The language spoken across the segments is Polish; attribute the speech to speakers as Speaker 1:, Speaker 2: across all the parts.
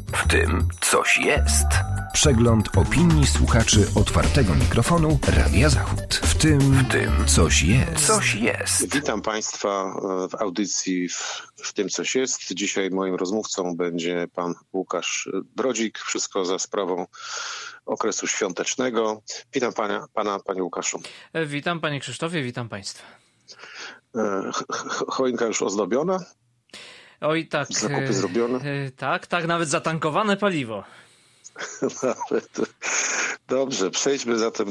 Speaker 1: W tym coś jest.
Speaker 2: Przegląd opinii słuchaczy otwartego mikrofonu Radia Zachód. W tym coś jest.
Speaker 1: Coś jest.
Speaker 3: Witam Państwa w audycji w tym coś jest. Dzisiaj moim rozmówcą będzie pan Łukasz Brodzik. Wszystko za sprawą okresu świątecznego. Witam pana, panie Łukaszu.
Speaker 4: Witam panie Krzysztofie, witam państwa.
Speaker 3: Choinka już ozdobiona?
Speaker 4: Oj tak.
Speaker 3: Zakupy zrobione?
Speaker 4: Tak, nawet zatankowane paliwo.
Speaker 3: Dobrze, przejdźmy zatem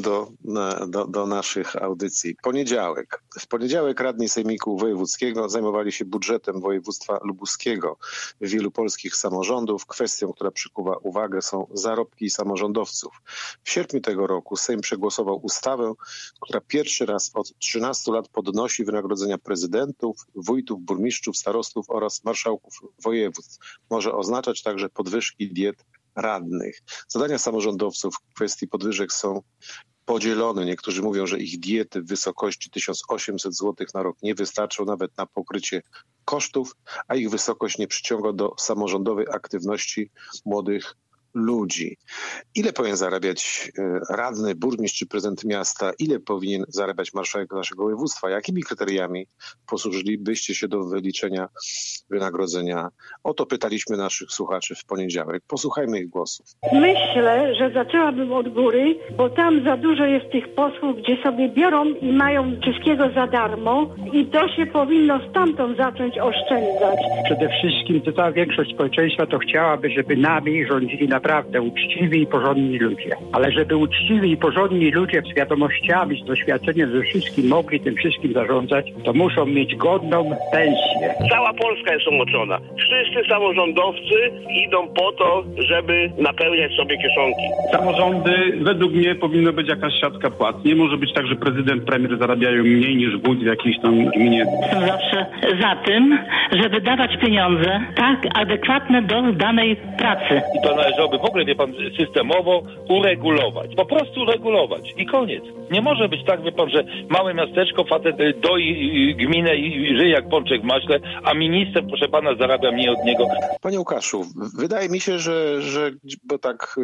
Speaker 3: do naszych audycji. Poniedziałek. W poniedziałek radni Sejmiku Wojewódzkiego zajmowali się budżetem województwa lubuskiego. Wielu polskich samorządów kwestią, która przykuwa uwagę, są zarobki samorządowców. W sierpniu tego roku Sejm przegłosował ustawę, która pierwszy raz od 13 lat podnosi wynagrodzenia prezydentów, wójtów, burmistrzów, starostów oraz marszałków województw. Może oznaczać także podwyżki diet radnych. Zadania samorządowców w kwestii podwyżek są podzielone. Niektórzy mówią, że ich diety w wysokości 1800 zł na rok nie wystarczą nawet na pokrycie kosztów, a ich wysokość nie przyciąga do samorządowej aktywności młodych ludzi. Ile powinien zarabiać radny, burmistrz czy prezydent miasta? Ile powinien zarabiać marszałek naszego województwa? Jakimi kryteriami posłużylibyście się do wyliczenia wynagrodzenia? O to pytaliśmy naszych słuchaczy w poniedziałek. Posłuchajmy ich głosów.
Speaker 5: Myślę, że zaczęłabym od góry, bo tam za dużo jest tych posłów, gdzie sobie biorą i mają wszystkiego za darmo i to się powinno stamtąd zacząć oszczędzać.
Speaker 6: Przede wszystkim to cała większość społeczeństwa to chciałaby, żeby nami rządzili naprawdę uczciwi i porządni ludzie. Ale żeby uczciwi i porządni ludzie z wiadomościami, z doświadczeniem ze wszystkim mogli tym wszystkim zarządzać, to muszą mieć godną pensję.
Speaker 7: Cała Polska jest umoczona. Wszyscy samorządowcy idą po to, żeby napełniać sobie kieszonki.
Speaker 8: Samorządy, według mnie, powinno być jakaś siatka płac. Nie może być tak, że prezydent, premier zarabiają mniej niż wójt w jakiejś tam gminie.
Speaker 9: Jestem zawsze za tym, żeby dawać pieniądze tak adekwatne do danej pracy.
Speaker 10: I to należałoby w ogóle, wie pan, systemowo uregulować. Po prostu uregulować. I koniec. Nie może być tak, wie pan, że małe miasteczko, facet doi gminę i żyje jak pączek w maśle, a minister, proszę pana, zarabia mniej od niego.
Speaker 3: Panie Łukaszu, wydaje mi się, że bo tak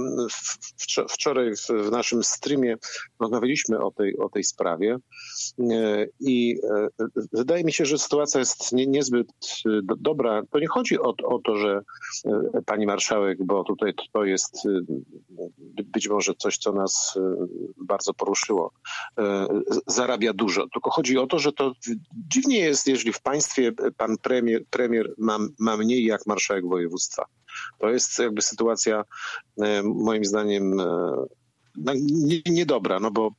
Speaker 3: wczoraj w naszym streamie rozmawialiśmy o tej sprawie i wydaje mi się, że sytuacja jest niezbyt dobra. To nie chodzi o to, że pani marszałek, bo tutaj to jest być może coś, co nas bardzo poruszyło, zarabia dużo. Tylko chodzi o to, że to dziwnie jest, jeżeli w państwie pan premier ma mniej jak marszałek województwa. To jest jakby sytuacja moim zdaniem niedobra, no bo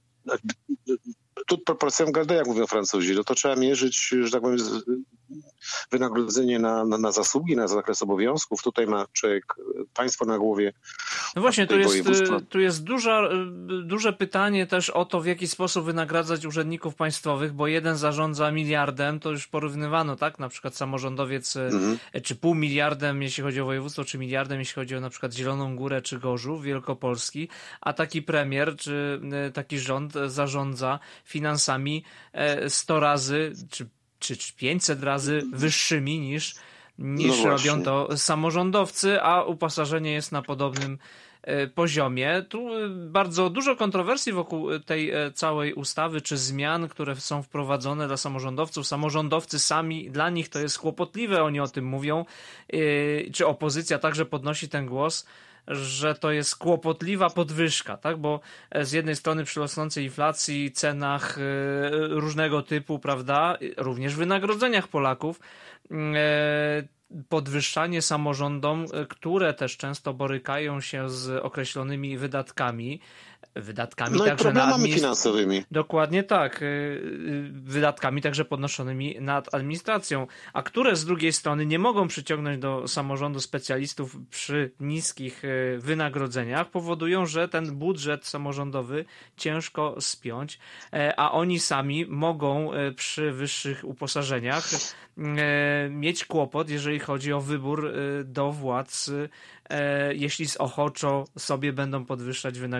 Speaker 3: tu proporcją gardy, jak mówią Francuzi, no to trzeba mierzyć, że tak powiem, wynagrodzenie na zasługi, na zakres obowiązków. Tutaj ma człowiek państwo na głowie.
Speaker 4: No właśnie, tu jest duże pytanie też o to, w jaki sposób wynagradzać urzędników państwowych, bo jeden zarządza miliardem, to już porównywano, tak? Na przykład samorządowiec czy pół miliardem, jeśli chodzi o województwo, czy miliardem, jeśli chodzi o na przykład Zieloną Górę czy Gorzów Wielkopolski, a taki premier czy taki rząd zarządza finansami 100 razy czy 500 razy wyższymi niż robią to samorządowcy, a uposażenie jest na podobnym poziomie. Tu bardzo dużo kontrowersji wokół tej całej ustawy, czy zmian, które są wprowadzone dla samorządowców. Samorządowcy sami, dla nich to jest kłopotliwe, oni o tym mówią, czy opozycja także podnosi ten głos, że to jest kłopotliwa podwyżka, tak? Bo z jednej strony przy rosnącej inflacji, cenach różnego typu, prawda, również wynagrodzeniach Polaków, podwyższanie samorządom, które też często borykają się z określonymi wydatkami
Speaker 3: no także i problemami finansowymi.
Speaker 4: Dokładnie tak. Wydatkami także podnoszonymi nad administracją, a które z drugiej strony nie mogą przyciągnąć do samorządu specjalistów przy niskich wynagrodzeniach, powodują, że ten budżet samorządowy ciężko spiąć, a oni sami mogą przy wyższych uposażeniach mieć kłopot, jeżeli chodzi o wybór do władz, jeśli ochoczo sobie będą podwyższać wynagrodzenia,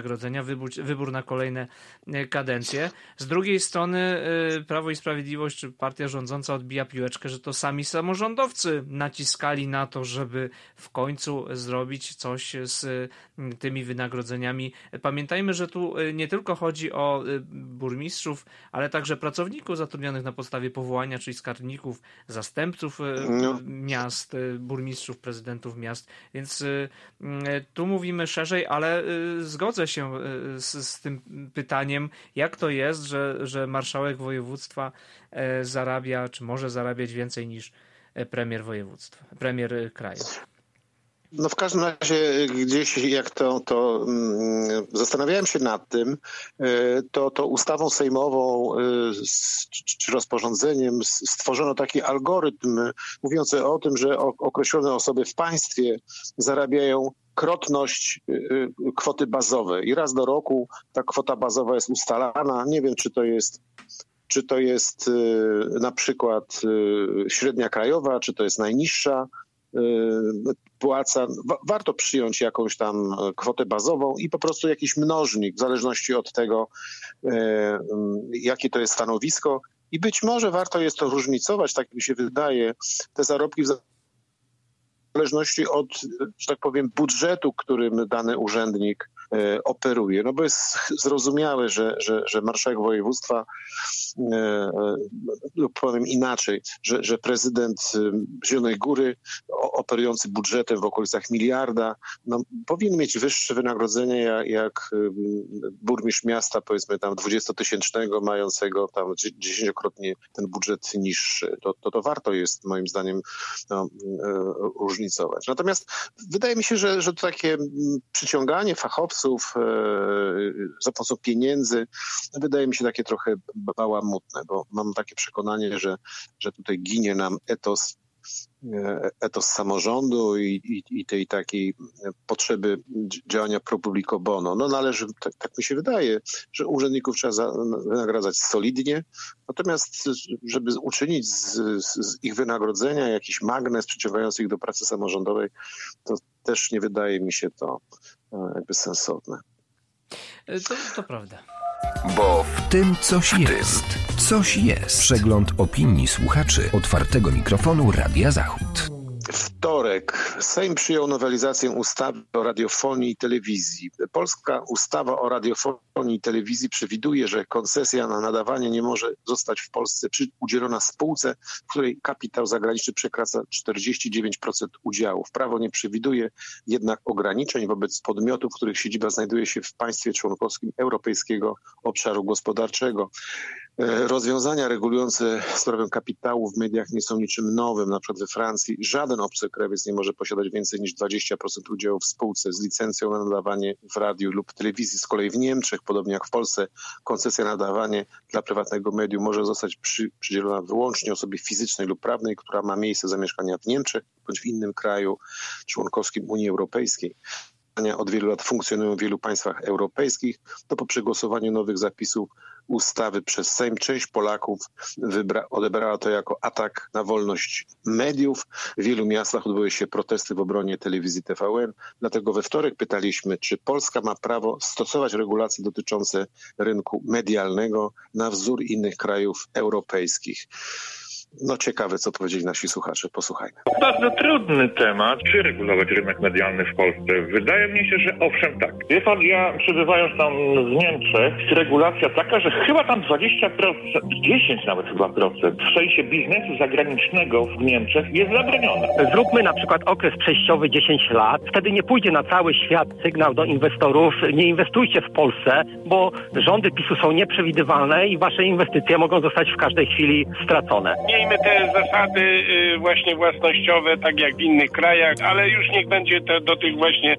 Speaker 4: wybór na kolejne kadencje. Z drugiej strony Prawo i Sprawiedliwość, czy partia rządząca odbija piłeczkę, że to sami samorządowcy naciskali na to, żeby w końcu zrobić coś z tymi wynagrodzeniami. Pamiętajmy, że tu nie tylko chodzi o burmistrzów, ale także pracowników zatrudnionych na podstawie powołania, czyli skarbników, zastępców miast, burmistrzów, prezydentów miast. Więc tu mówimy szerzej, ale zgodzę się z tym pytaniem, jak to jest, że marszałek województwa zarabia, czy może zarabiać więcej niż premier województwa, premier kraju.
Speaker 3: No w każdym razie gdzieś jak to zastanawiałem się nad tym, to ustawą sejmową czy rozporządzeniem stworzono taki algorytm mówiący o tym, że określone osoby w państwie zarabiają krotność kwoty bazowej i raz do roku ta kwota bazowa jest ustalana. Nie wiem, czy to jest na przykład średnia krajowa, czy to jest najniższa płaca. Warto przyjąć jakąś tam kwotę bazową i po prostu jakiś mnożnik w zależności od tego, jakie to jest stanowisko. I być może warto jest to różnicować, tak mi się wydaje, te zarobki w zależności od, że tak powiem, budżetu, którym dany urzędnik operuje. No bo jest zrozumiałe, że marszałek województwa, lub powiem inaczej, że prezydent Zielonej Góry operujący budżetem w okolicach 1 miliarda, no, powinien mieć wyższe wynagrodzenie jak burmistrz miasta, powiedzmy tam 20-tysięcznego, mającego tam 10-krotnie ten budżet niższy. To warto jest moim zdaniem różnicować. Natomiast wydaje mi się, że to takie przyciąganie fachowców za pomocą pieniędzy wydaje mi się takie trochę bałamutne, bo mam takie przekonanie, że tutaj ginie nam etos samorządu i tej takiej potrzeby działania pro publico bono. No należy, tak mi się wydaje, że urzędników trzeba wynagradzać solidnie, natomiast żeby uczynić z ich wynagrodzenia jakiś magnes przyciągający ich do pracy samorządowej, to też nie wydaje mi się to jakby sensowne.
Speaker 4: To prawda.
Speaker 2: Bo w tym coś jest. Coś jest. Przegląd opinii słuchaczy otwartego mikrofonu Radia Zachód.
Speaker 3: Wtorek Sejm przyjął nowelizację ustawy o radiofonii i telewizji. Polska ustawa o radiofonii i telewizji przewiduje, że koncesja na nadawanie nie może zostać w Polsce udzielona spółce, w której kapitał zagraniczny przekracza 49% udziałów. Prawo nie przewiduje jednak ograniczeń wobec podmiotów, których siedziba znajduje się w państwie członkowskim Europejskiego Obszaru Gospodarczego. Rozwiązania regulujące sprawę kapitału w mediach nie są niczym nowym. Na przykład we Francji żaden obcy krajowiec nie może posiadać więcej niż 20% udziału w spółce z licencją na nadawanie w radiu lub telewizji. Z kolei w Niemczech, podobnie jak w Polsce, koncesja na nadawanie dla prywatnego medium może zostać przydzielona wyłącznie osobie fizycznej lub prawnej, która ma miejsce zamieszkania w Niemczech bądź w innym kraju członkowskim Unii Europejskiej. Od wielu lat funkcjonują w wielu państwach europejskich, to po przegłosowaniu nowych zapisów ustawy przez Sejm część Polaków odebrała to jako atak na wolność mediów. W wielu miastach odbyły się protesty w obronie telewizji TVN. Dlatego we wtorek pytaliśmy, czy Polska ma prawo stosować regulacje dotyczące rynku medialnego na wzór innych krajów europejskich. No ciekawe, co powiedzieli nasi słuchacze. Posłuchajmy.
Speaker 10: Bardzo trudny temat. Czy regulować rynek medialny w Polsce? Wydaje mi się, że owszem tak. Wie pan, ja przebywając tam w Niemczech, jest regulacja taka, że chyba tam 20%, 10 nawet chyba procent w sensie biznesu zagranicznego w Niemczech jest zabronione.
Speaker 6: Zróbmy na przykład okres przejściowy 10 lat. Wtedy nie pójdzie na cały świat sygnał do inwestorów. Nie inwestujcie w Polsce, bo rządy PiS-u są nieprzewidywalne i wasze inwestycje mogą zostać w każdej chwili stracone.
Speaker 7: Miejmy te zasady właśnie własnościowe, tak jak w innych krajach, ale już niech będzie to do tych właśnie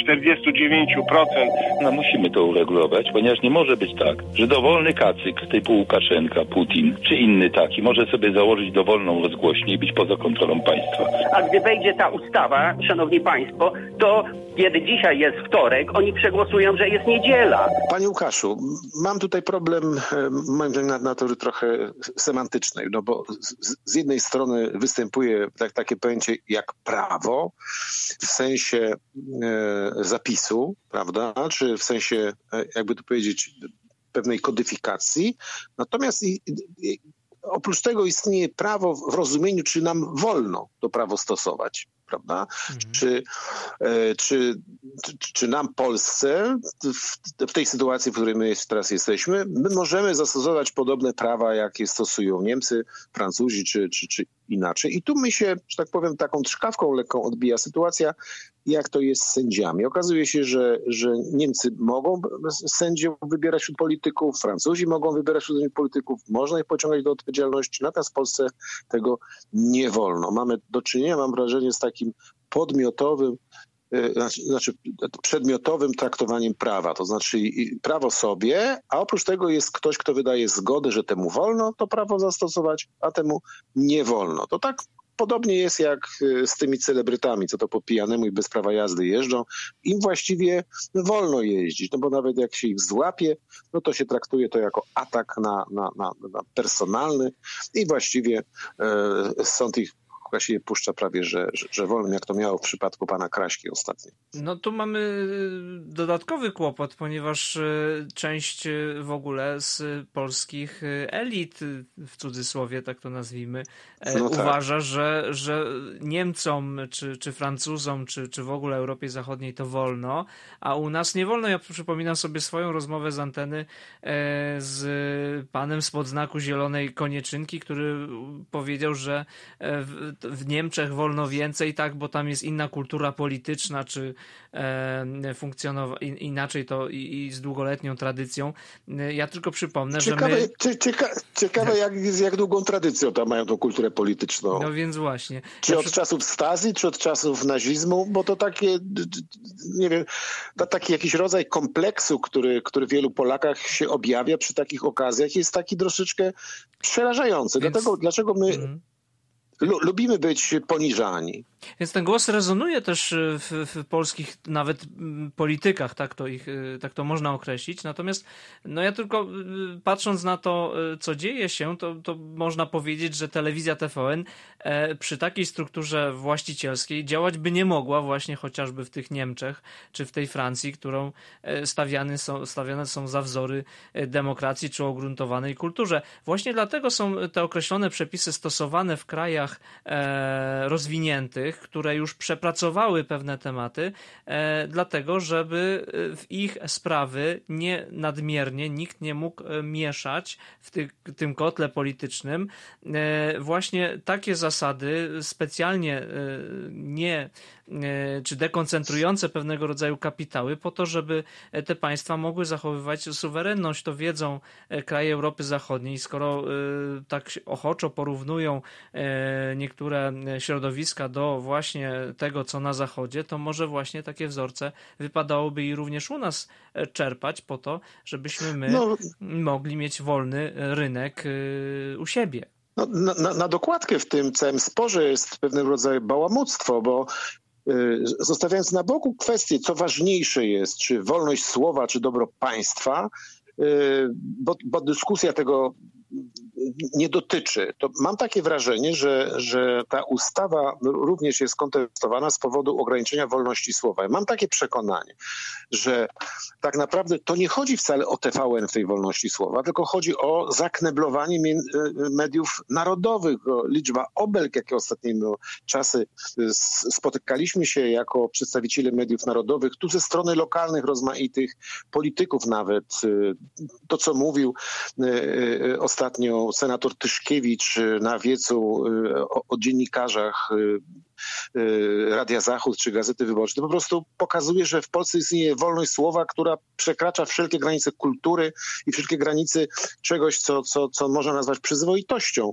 Speaker 7: 49%.
Speaker 10: No musimy to uregulować, ponieważ nie może być tak, że dowolny kacyk typu Łukaszenka, Putin czy inny taki może sobie założyć dowolną rozgłośnię i być poza kontrolą państwa.
Speaker 11: A gdy wejdzie ta ustawa, szanowni państwo, to kiedy dzisiaj jest wtorek, oni przegłosują, że jest niedziela.
Speaker 3: Panie Łukaszu, mam tutaj problem, moim zdaniem natury trochę semantycznej, no bo z jednej strony występuje takie pojęcie jak prawo w sensie zapisu, prawda, czy w sensie, jakby to powiedzieć, pewnej kodyfikacji. Natomiast oprócz tego istnieje prawo w rozumieniu, czy nam wolno to prawo stosować, prawda? Czy nam, Polsce, w tej sytuacji, w której my teraz jesteśmy, my możemy zastosować podobne prawa, jakie stosują Niemcy, Francuzi, czy inaczej. I tu mi się, że tak powiem, taką trzkawką lekką odbija sytuacja, jak to jest z sędziami. Okazuje się, że Niemcy mogą sędziów wybierać wśród polityków, Francuzi mogą wybierać wśród polityków, można ich pociągać do odpowiedzialności, natomiast w Polsce tego nie wolno. Mamy do czynienia, mam wrażenie, z takim podmiotowym, przedmiotowym traktowaniem prawa. To znaczy prawo sobie, a oprócz tego jest ktoś, kto wydaje zgodę, że temu wolno to prawo zastosować, a temu nie wolno. To tak podobnie jest jak z tymi celebrytami, co to po pijanemu i bez prawa jazdy jeżdżą. Im właściwie wolno jeździć, no bo nawet jak się ich złapie, no to się traktuje to jako atak na personalny i właściwie sąd ich się puszcza prawie, że wolnym, jak to miało w przypadku pana Kraśki ostatnio.
Speaker 4: No tu mamy dodatkowy kłopot, ponieważ część w ogóle z polskich elit, w cudzysłowie tak to nazwijmy, uważa, że Niemcom, czy Francuzom, czy w ogóle Europie Zachodniej to wolno, a u nas nie wolno. Ja przypominam sobie swoją rozmowę z anteny z panem spod znaku zielonej Konieczynki, który powiedział, że w Niemczech wolno więcej, tak, bo tam jest inna kultura polityczna, czy inaczej to i z długoletnią tradycją. Ja tylko przypomnę, że my...
Speaker 3: Ciekawe jak długą tradycją tam mają tą kulturę polityczną.
Speaker 4: No więc właśnie.
Speaker 3: Czy od czasów Stazji, czy od czasów nazizmu, bo to takie, nie wiem, taki jakiś rodzaj kompleksu, który w wielu Polakach się objawia przy takich okazjach, jest taki troszeczkę przerażający. Dlaczego my lubimy być poniżani.
Speaker 4: Więc ten głos rezonuje też w polskich nawet politykach, tak to można określić. Natomiast no ja tylko patrząc na to, co dzieje się, to można powiedzieć, że telewizja TVN przy takiej strukturze właścicielskiej działać by nie mogła właśnie chociażby w tych Niemczech czy w tej Francji, którą stawiane są za wzory demokracji czy o ugruntowanej kulturze. Właśnie dlatego są te określone przepisy stosowane w krajach rozwiniętych, które już przepracowały pewne tematy, dlatego żeby w ich sprawy nie nadmiernie nikt nie mógł mieszać w tym kotle politycznym. Właśnie takie zasady specjalnie czy dekoncentrujące pewnego rodzaju kapitały po to, żeby te państwa mogły zachowywać suwerenność. To wiedzą kraje Europy Zachodniej. Skoro tak ochoczo porównują niektóre środowiska do właśnie tego, co na Zachodzie, to może właśnie takie wzorce wypadałoby i również u nas czerpać po to, żebyśmy mogli mieć wolny rynek u siebie.
Speaker 3: Na dokładkę w tym całym sporze jest pewnego rodzaju bałamuctwo, bo zostawiając na boku kwestię, co ważniejsze jest, czy wolność słowa, czy dobro państwa, bo dyskusja tego nie dotyczy. To mam takie wrażenie, że ta ustawa również jest kontestowana z powodu ograniczenia wolności słowa. Mam takie przekonanie, że tak naprawdę to nie chodzi wcale o TVN w tej wolności słowa, tylko chodzi o zakneblowanie mediów narodowych. Liczba obelg, jakie ostatnie czasy spotykaliśmy się jako przedstawiciele mediów narodowych, tu ze strony lokalnych, rozmaitych polityków nawet. To, co mówił ostatnio senator Tyszkiewicz na wiecu o dziennikarzach Radia Zachód czy Gazety Wyborczej, to po prostu pokazuje, że w Polsce istnieje wolność słowa, która przekracza wszelkie granice kultury i wszelkie granice czegoś, co można nazwać przyzwoitością.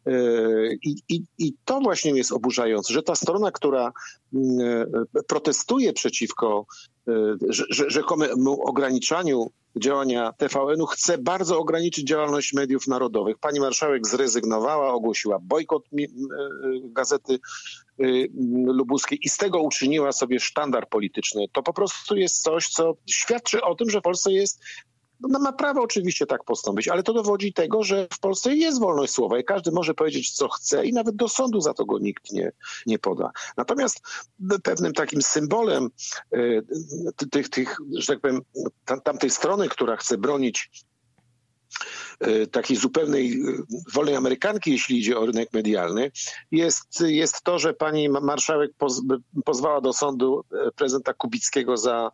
Speaker 3: I to właśnie jest oburzające, że ta strona, która protestuje przeciwko rzekomemu ograniczaniu działania TVN-u, chce bardzo ograniczyć działalność mediów narodowych. Pani marszałek zrezygnowała, ogłosiła bojkot Gazety Lubuskiej i z tego uczyniła sobie sztandar polityczny. To po prostu jest coś, co świadczy o tym, że w Polsce jest ma prawo oczywiście tak postąpić, ale to dowodzi tego, że w Polsce jest wolność słowa i każdy może powiedzieć, co chce i nawet do sądu za to go nikt nie poda. Natomiast pewnym takim symbolem tych, że tak powiem, tamtej strony, która chce bronić takiej zupełnej wolnej Amerykanki, jeśli idzie o rynek medialny, jest to, że pani marszałek pozwała do sądu prezydenta Kubickiego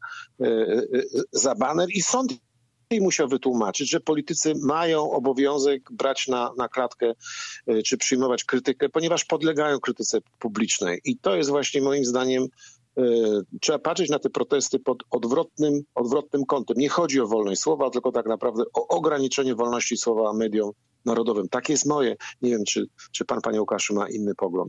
Speaker 3: za baner i sąd jej musiał wytłumaczyć, że politycy mają obowiązek brać na klatkę czy przyjmować krytykę, ponieważ podlegają krytyce publicznej. I to jest właśnie moim zdaniem, trzeba patrzeć na te protesty pod odwrotnym kątem. Nie chodzi o wolność słowa, tylko tak naprawdę o ograniczenie wolności słowa mediom narodowym. Tak jest moje. Nie wiem, czy pan, panie Łukaszu, ma inny pogląd.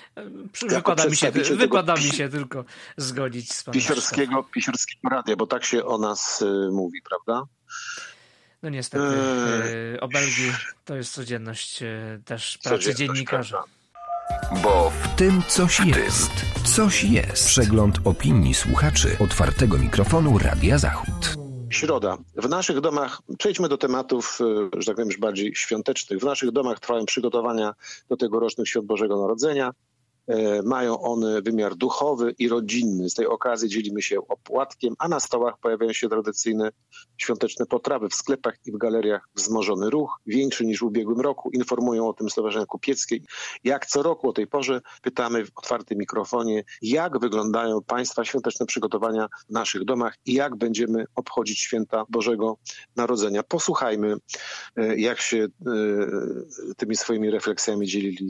Speaker 4: Wykłada mi się tylko zgodzić z panem.
Speaker 3: Pisiorskiego radia, bo tak się o nas mówi, prawda?
Speaker 4: No niestety, obelgi to jest codzienność też pracy dziennikarza.
Speaker 2: Bo w tym coś jest. Coś jest. Przegląd opinii słuchaczy otwartego mikrofonu Radia Zachód.
Speaker 3: Środa. W naszych domach, przejdźmy do tematów, że tak powiem, już bardziej świątecznych. W naszych domach trwają przygotowania do tegorocznych świąt Bożego Narodzenia. Mają one wymiar duchowy i rodzinny. Z tej okazji dzielimy się opłatkiem, a na stołach pojawiają się tradycyjne świąteczne potrawy. W sklepach i w galeriach wzmożony ruch, większy niż w ubiegłym roku. Informują o tym stowarzyszenia kupieckie. Jak co roku o tej porze pytamy w otwartym mikrofonie, jak wyglądają państwa świąteczne przygotowania w naszych domach i jak będziemy obchodzić święta Bożego Narodzenia. Posłuchajmy, jak się tymi swoimi refleksjami dzielili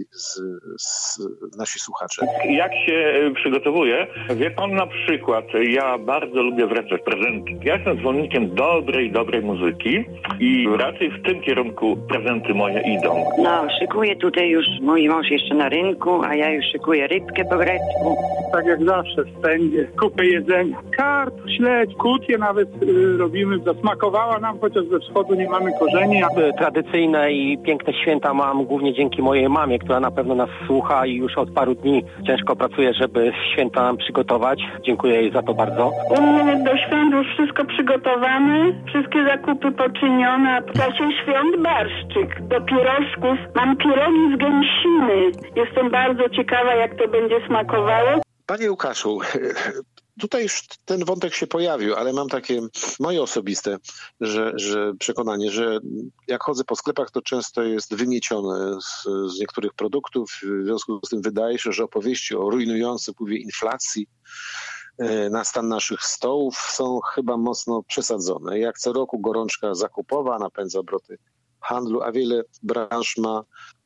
Speaker 3: nasi słuchacze.
Speaker 12: Jak się przygotowuję? Wie pan, na przykład, ja bardzo lubię wręczać prezenty. Ja jestem zwolennikiem dobrej muzyki i raczej w tym kierunku prezenty moje idą.
Speaker 13: No, szykuję tutaj już mój mąż jeszcze na rynku, a ja już szykuję rybkę po grecku.
Speaker 8: Tak jak zawsze spędzie kupę jedzenia. Karp, śledź, kutie nawet robimy. Zasmakowała nam, chociaż ze wschodu nie mamy korzeni.
Speaker 14: Tradycyjne i piękne święta mam głównie dzięki mojej mamie, która na pewno nas słucha i już od paru dni ciężko pracuje, żeby święta nam przygotować. Dziękuję jej za to bardzo.
Speaker 5: U mnie do świąt już wszystko przygotowane, wszystkie zakupy poczynione, a w czasie świąt barszczyk. Do pierożków mam pierogi z gęsiny. Jestem bardzo ciekawa, jak to będzie smakowało.
Speaker 3: Panie Łukaszu, tutaj już ten wątek się pojawił, ale mam takie moje osobiste że przekonanie, że jak chodzę po sklepach, to często jest wymiecione z niektórych produktów. W związku z tym wydaje się, że opowieści o rujnującym wpływie inflacji na stan naszych stołów są chyba mocno przesadzone. Jak co roku gorączka zakupowa napędza obroty handlu, a wiele branż ma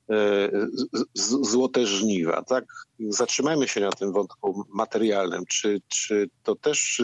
Speaker 3: złote żniwa. Tak? Zatrzymajmy się na tym wątku materialnym. Czy to też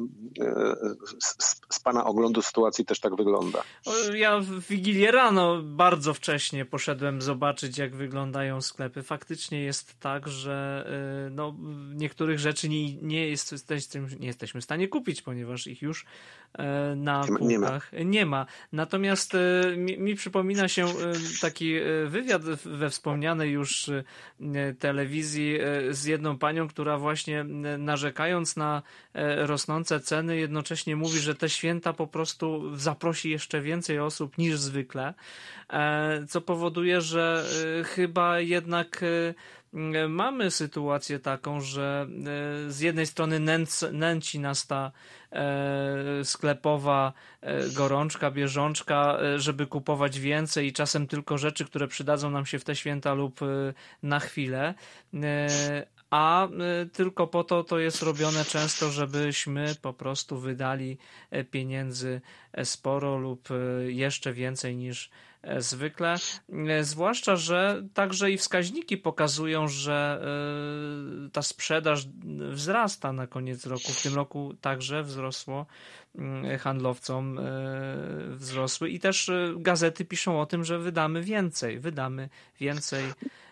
Speaker 3: z pana oglądu sytuacji też tak wygląda?
Speaker 4: Ja w Wigilię rano bardzo wcześnie poszedłem zobaczyć, jak wyglądają sklepy. Faktycznie jest tak, że niektórych rzeczy nie jesteśmy w stanie kupić, ponieważ ich już na półkach nie ma. Natomiast mi przypomina się taki wywiad we wspomnianej już telewizji z jedną panią, która właśnie narzekając na rosnące ceny jednocześnie mówi, że te święta po prostu zaprosi jeszcze więcej osób niż zwykle, co powoduje, że chyba jednak mamy sytuację taką, że z jednej strony nęci nas ta sklepowa gorączka, bieżączka, żeby kupować więcej i czasem tylko rzeczy, które przydadzą nam się w te święta lub na chwilę, a tylko po to jest robione często, żebyśmy po prostu wydali pieniędzy sporo lub jeszcze więcej niż zwykle, zwłaszcza, że także i wskaźniki pokazują, że ta sprzedaż wzrasta na koniec roku. W tym roku także wzrosło, handlowcom wzrosły i też gazety piszą o tym, że wydamy więcej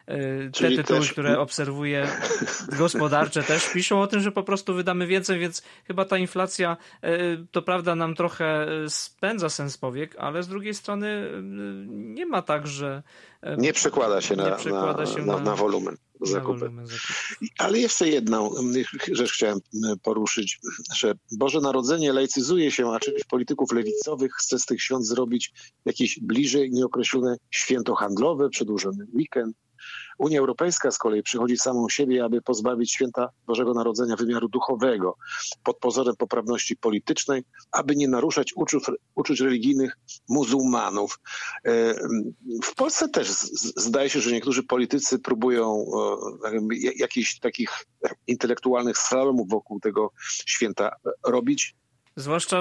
Speaker 4: te tytuły, które obserwuję, gospodarcze też piszą o tym, że po prostu wydamy więcej, więc chyba ta inflacja to prawda nam trochę spędza sens powiek, ale z drugiej strony nie ma tak, że
Speaker 3: nie przekłada się na wolumen zakupy. Ale jeszcze jedną rzecz chciałem poruszyć, że Boże Narodzenie laicyzuje się, a część polityków lewicowych chce z tych świąt zrobić jakieś bliżej nieokreślone święto handlowe, przedłużony weekend. Unia Europejska z kolei przychodzi samą siebie, aby pozbawić święta Bożego Narodzenia wymiaru duchowego pod pozorem poprawności politycznej, aby nie naruszać uczuć religijnych muzułmanów. W Polsce też zdaje się, że niektórzy politycy próbują jakichś takich intelektualnych slalomów wokół tego święta robić,
Speaker 4: zwłaszcza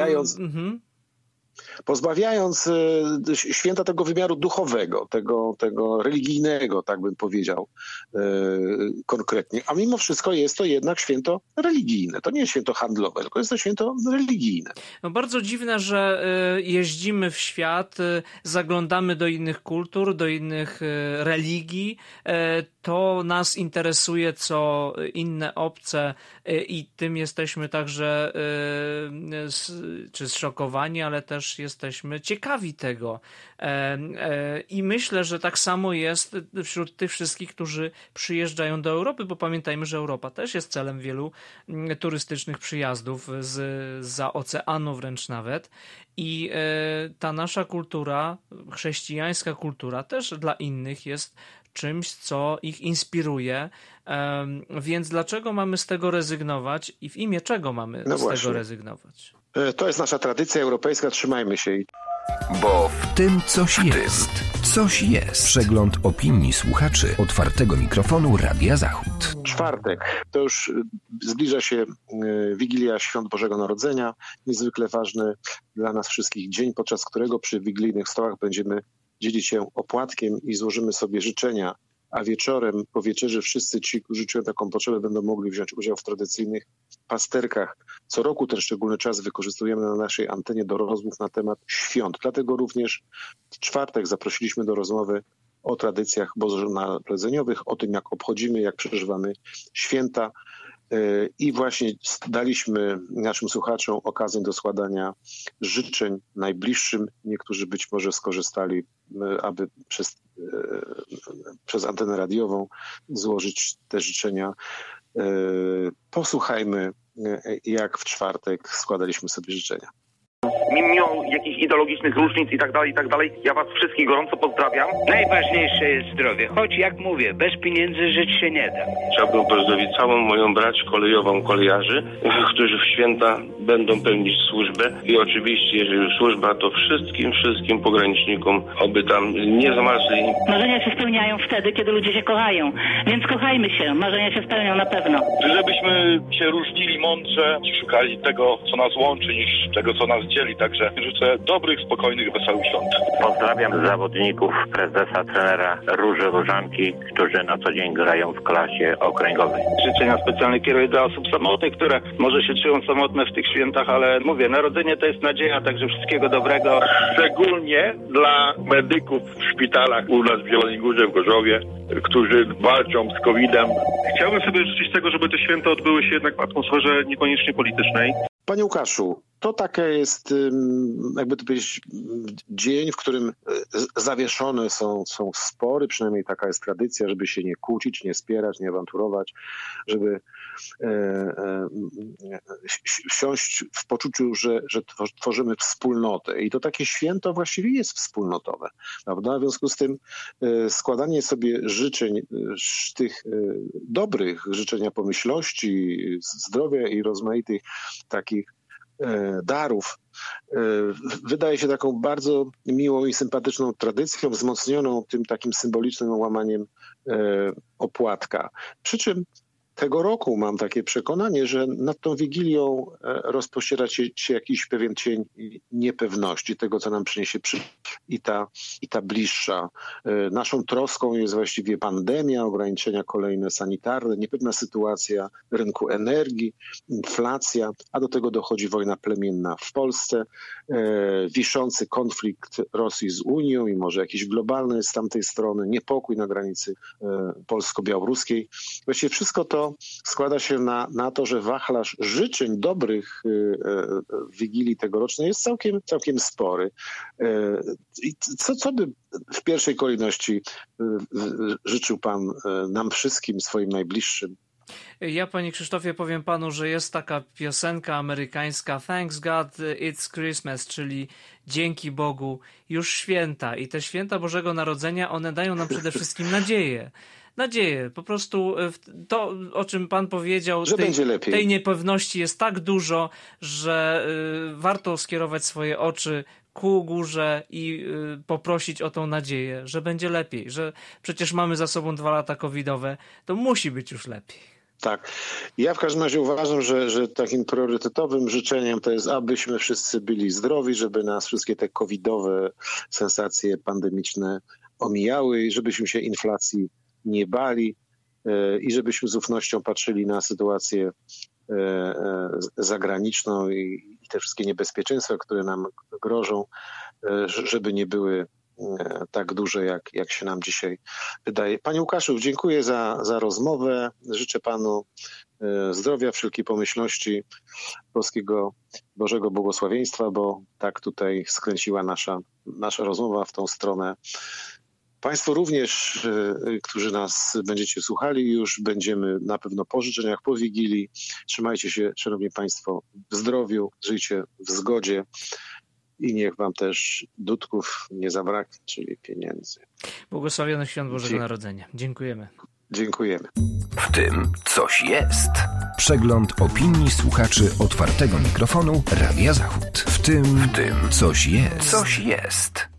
Speaker 3: pozbawiając święta tego wymiaru duchowego, tego religijnego, tak bym powiedział konkretnie. A mimo wszystko jest to jednak święto religijne. To nie jest święto handlowe, tylko jest to święto religijne.
Speaker 4: No bardzo dziwne, że jeździmy w świat, zaglądamy do innych kultur, do innych religii. To nas interesuje, co inne obce i tym jesteśmy także czy zszokowani, ale też jesteśmy ciekawi tego. I myślę, że tak samo jest wśród tych wszystkich, którzy przyjeżdżają do Europy, bo pamiętajmy, że Europa też jest celem wielu turystycznych przyjazdów zza oceanu wręcz nawet. I ta nasza kultura, chrześcijańska kultura też dla innych jest czymś, co ich inspiruje, więc dlaczego mamy z tego rezygnować i w imię czego mamy tego rezygnować?
Speaker 3: To jest nasza tradycja europejska, trzymajmy się jej.
Speaker 2: Bo w tym coś jest. Coś jest. Przegląd opinii słuchaczy otwartego mikrofonu Radia Zachód.
Speaker 3: Czwartek. To już zbliża się Wigilia Świąt Bożego Narodzenia. Niezwykle ważny dla nas wszystkich dzień, podczas którego przy wigilijnych stołach będziemy dzielić się opłatkiem i złożymy sobie życzenia, a wieczorem po wieczerzy wszyscy ci, którzy czują taką potrzebę, będą mogli wziąć udział w tradycyjnych pasterkach. Co roku ten szczególny czas wykorzystujemy na naszej antenie do rozmów na temat świąt. Dlatego również w czwartek zaprosiliśmy do rozmowy o tradycjach bożonarodzeniowych, o tym, jak obchodzimy, jak przeżywamy święta. I właśnie daliśmy naszym słuchaczom okazję do składania życzeń najbliższym. Niektórzy być może skorzystali, aby przez antenę radiową złożyć te życzenia. Posłuchajmy, jak w czwartek składaliśmy sobie życzenia.
Speaker 15: Mimo jakichś ideologicznych różnic i tak dalej, ja was wszystkich gorąco pozdrawiam.
Speaker 16: Najważniejsze jest zdrowie, choć jak mówię, bez pieniędzy żyć się nie da.
Speaker 7: Chciałbym pozdrowić całą moją brać kolejową kolejarzy, którzy w święta będą pełnić służbę i oczywiście, jeżeli już służba, to wszystkim pogranicznikom, oby tam nie zamarzli.
Speaker 9: Marzenia się spełniają wtedy, kiedy ludzie się kochają, więc kochajmy się, marzenia się spełnią na pewno.
Speaker 10: Żebyśmy się różnili mądrze, szukali tego, co nas łączy, niż tego, co nas dzieli. Także życzę dobrych, spokojnych, wesołych świąt.
Speaker 17: Pozdrawiam zawodników, prezesa, trenera Róży Różanki, którzy na co dzień grają w klasie okręgowej.
Speaker 18: Życzenia specjalnie kieruję do osób samotnych, które może się czują samotne w tych świętach, ale mówię, narodzenie to jest nadzieja, także wszystkiego dobrego.
Speaker 10: Szczególnie dla medyków w szpitalach u nas w Zielonej Górze, w Gorzowie, którzy walczą z COVID-em.
Speaker 19: Chciałbym sobie życzyć tego, żeby te święta odbyły się jednak w atmosferze niekoniecznie politycznej.
Speaker 3: Panie Łukaszu, to takie jest, jakby to powiedzieć, dzień, w którym zawieszone są spory, przynajmniej taka jest tradycja, żeby się nie kłócić, nie spierać, nie awanturować, żeby siąść w poczuciu, że tworzymy wspólnotę. I to takie święto właściwie jest wspólnotowe, prawda? W związku z tym składanie sobie życzeń, tych dobrych, życzenia pomyślności, zdrowia i rozmaitych takich darów, wydaje się taką bardzo miłą i sympatyczną tradycją, wzmocnioną tym takim symbolicznym łamaniem opłatka. Przy czym tego roku mam takie przekonanie, że nad tą Wigilią rozpościera się jakiś pewien cień niepewności tego, co nam przyniesie i ta bliższa. Naszą troską jest właściwie pandemia, ograniczenia kolejne sanitarne, niepewna sytuacja rynku energii, inflacja, a do tego dochodzi wojna plemienna w Polsce, wiszący konflikt Rosji z Unią i może jakiś globalny z tamtej strony, niepokój na granicy polsko-białoruskiej. Właściwie wszystko to składa się na to, że wachlarz życzeń dobrych Wigilii tegorocznej jest całkiem spory. I co by w pierwszej kolejności życzył pan nam wszystkim, swoim najbliższym?
Speaker 4: Ja, panie Krzysztofie, powiem panu, że jest taka piosenka amerykańska Thanks God It's Christmas, czyli dzięki Bogu już święta. I te święta Bożego Narodzenia, one dają nam przede wszystkim nadzieję. Po prostu to, o czym pan powiedział, tej niepewności jest tak dużo, że warto skierować swoje oczy ku górze i poprosić o tą nadzieję, że będzie lepiej, że przecież mamy za sobą 2 lata covidowe, to musi być już lepiej.
Speaker 3: Tak. Ja w każdym razie uważam, że takim priorytetowym życzeniem to jest, abyśmy wszyscy byli zdrowi, żeby nas wszystkie te covidowe sensacje pandemiczne omijały i żebyśmy się inflacji nie bali i żebyśmy z ufnością patrzyli na sytuację zagraniczną i te wszystkie niebezpieczeństwa, które nam grożą, żeby nie były tak duże, jak się nam dzisiaj wydaje. Panie Łukaszu, dziękuję za rozmowę. Życzę panu zdrowia, wszelkiej pomyślności, polskiego Bożego błogosławieństwa, bo tak tutaj skręciła nasza rozmowa w tą stronę. Państwo również, którzy nas będziecie słuchali, już będziemy na pewno po życzeniach, po Wigilii. Trzymajcie się, szanowni państwo, w zdrowiu, żyjcie w zgodzie i niech wam też dudków nie zabraknie, czyli pieniędzy.
Speaker 4: Błogosławionych świąt Bożego Narodzenia. Dziękujemy.
Speaker 3: Dziękujemy.
Speaker 2: W tym coś jest. Przegląd opinii słuchaczy otwartego mikrofonu Radia Zachód. W tym coś jest.
Speaker 1: Coś jest.